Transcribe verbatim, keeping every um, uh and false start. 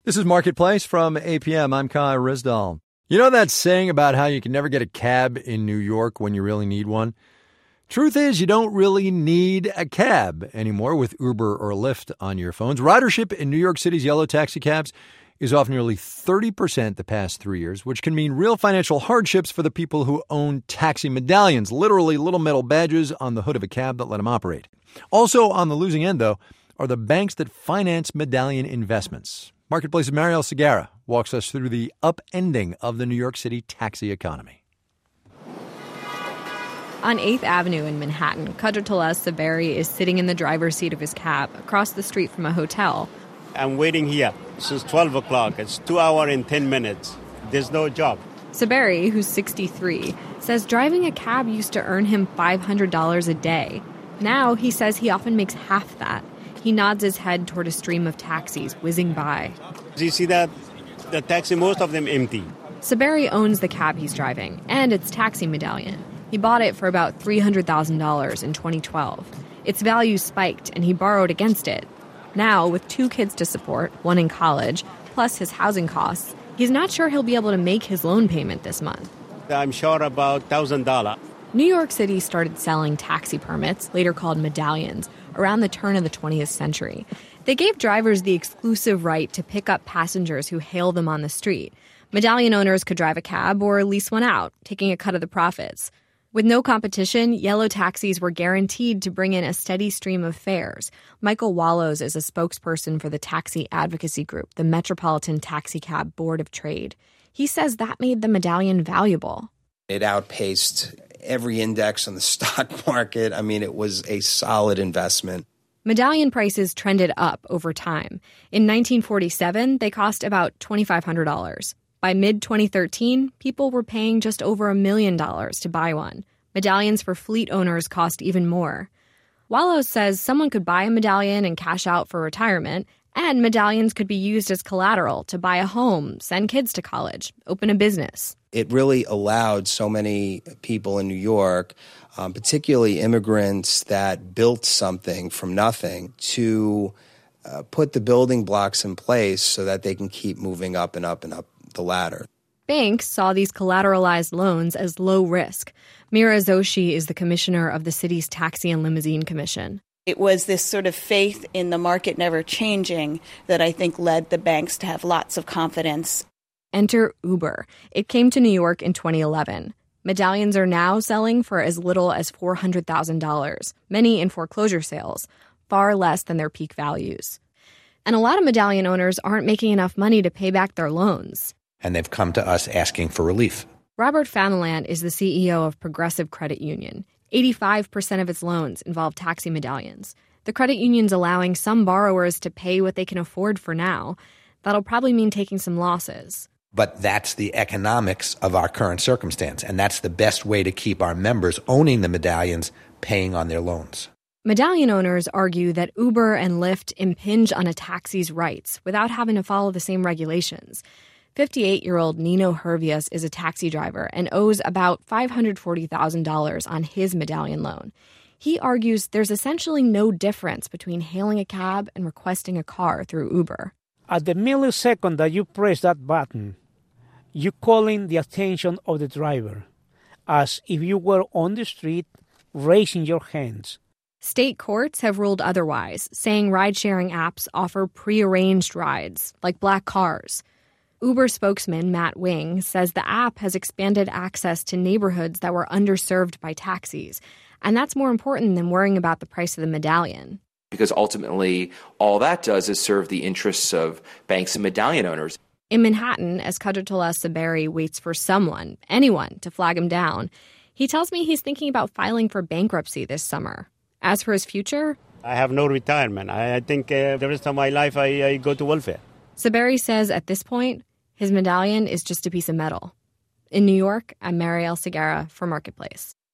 This is Marketplace from A P M. I'm Kai Rizdal. You know that saying about how you can never get a cab in New York when you really need one? Truth is, you don't really need a cab anymore with Uber or Lyft on your phones. Ridership in New York City's yellow taxi cabs is off nearly thirty percent the past three years, which can mean real financial hardships for the people who own taxi medallions, literally little metal badges on the hood of a cab that let them operate. Also on the losing end, though, are the banks that finance medallion investments. Marketplace's Marielle Segarra walks us through the upending of the New York City taxi economy. On eighth Avenue in Manhattan, Kadratollah Saberi is sitting in the driver's seat of his cab across the street from a hotel. I'm waiting here since twelve o'clock. It's two hours and ten minutes. There's no job. Saberi, who's sixty-three, says driving a cab used to earn him five hundred dollars a day. Now he says he often makes half that. He nods his head toward a stream of taxis whizzing by. Do you see that? The taxi, most of them empty. Saberi owns the cab he's driving and its taxi medallion. He bought it for about three hundred thousand dollars in twenty twelve. Its value spiked and he borrowed against it. Now, with two kids to support, one in college, plus his housing costs, he's not sure he'll be able to make his loan payment this month. I'm sure about one thousand dollars. New York City started selling taxi permits, later called medallions, around the turn of the twentieth century. They gave drivers the exclusive right to pick up passengers who hail them on the street. Medallion owners could drive a cab or lease one out, taking a cut of the profits. With no competition, yellow taxis were guaranteed to bring in a steady stream of fares. Michael Wallows is a spokesperson for the taxi advocacy group, the Metropolitan Taxicab Board of Trade. He says that made the medallion valuable. It outpaced every index on the stock market. I mean, it was a solid investment. Medallion prices trended up over time. In nineteen forty-seven, they cost about twenty-five hundred dollars. By mid twenty thirteen, people were paying just over a million dollars to buy one. Medallions for fleet owners cost even more. Wallows says someone could buy a medallion and cash out for retirement, and medallions could be used as collateral to buy a home, send kids to college, open a business. It really allowed so many people in New York, um, particularly immigrants that built something from nothing, to uh, put the building blocks in place so that they can keep moving up and up and up the ladder. Banks saw these collateralized loans as low risk. Mira Zoshi is the commissioner of the city's Taxi and Limousine Commission. It was this sort of faith in the market never changing that I think led the banks to have lots of confidence. Enter Uber. It came to New York in twenty eleven. Medallions are now selling for as little as four hundred thousand dollars, many in foreclosure sales, far less than their peak values. And a lot of medallion owners aren't making enough money to pay back their loans. And they've come to us asking for relief. Robert Familand is the C E O of Progressive Credit Union. eighty-five percent of its loans involve taxi medallions. The credit union's allowing some borrowers to pay what they can afford for now. That'll probably mean taking some losses. But that's the economics of our current circumstance, and that's the best way to keep our members owning the medallions paying on their loans. Medallion owners argue that Uber and Lyft impinge on a taxi's rights without having to follow the same regulations. fifty-eight-year-old Nino Hervias is a taxi driver and owes about five hundred forty thousand dollars on his medallion loan. He argues there's essentially no difference between hailing a cab and requesting a car through Uber. At the millisecond that you press that button, you're calling the attention of the driver, as if you were on the street raising your hands. State courts have ruled otherwise, saying ride-sharing apps offer prearranged rides, like black cars. Uber spokesman Matt Wing says the app has expanded access to neighborhoods that were underserved by taxis, and that's more important than worrying about the price of the medallion. Because ultimately, all that does is serve the interests of banks and medallion owners. In Manhattan, as Kadratollah Saberi waits for someone, anyone, to flag him down, he tells me he's thinking about filing for bankruptcy this summer. As for his future, I have no retirement. I, I think uh, the rest of my life I, I go to welfare. Saberi says at this point, his medallion is just a piece of metal. In New York, I'm Marielle Segarra for Marketplace.